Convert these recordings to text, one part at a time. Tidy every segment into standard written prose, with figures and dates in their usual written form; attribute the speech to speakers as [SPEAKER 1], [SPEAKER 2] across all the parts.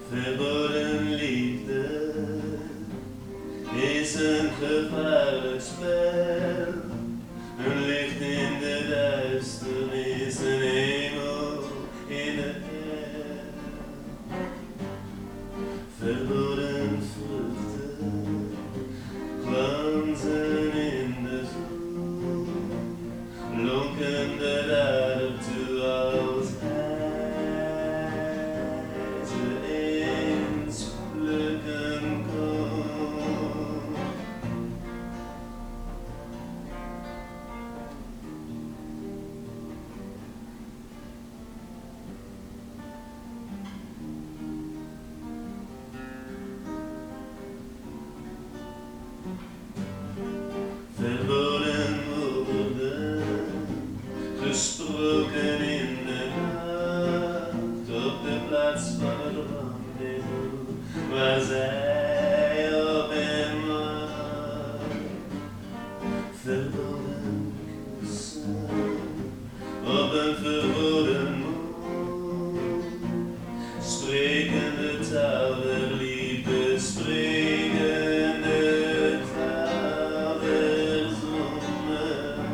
[SPEAKER 1] Verboden liefde is een gevaarlijk spel. Een licht in de duisternis, een hemel in de hel. Verboden vruchten glanzen in de zon, lonken de dader toe als hij ze eens plukken kon. Verboden woorden, gesproken in de nacht, op de plaats van het rendezvous, waar zij op hem wacht. Verboden kussen, op een verboden mond, spreken de taal der liefde, spreken de taal der zonde.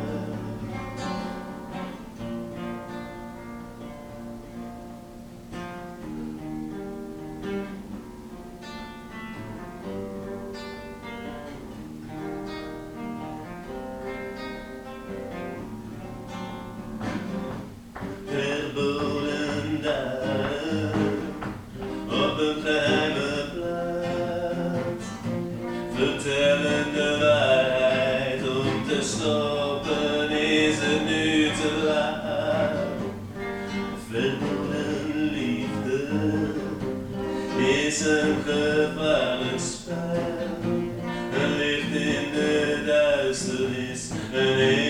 [SPEAKER 1] Verboden daden op een geheime plaats, vertellen de waarheid, om te stoppen is het nu te laat. Verboden liefde is een gevaarlijk spel, een licht in de duisternis, een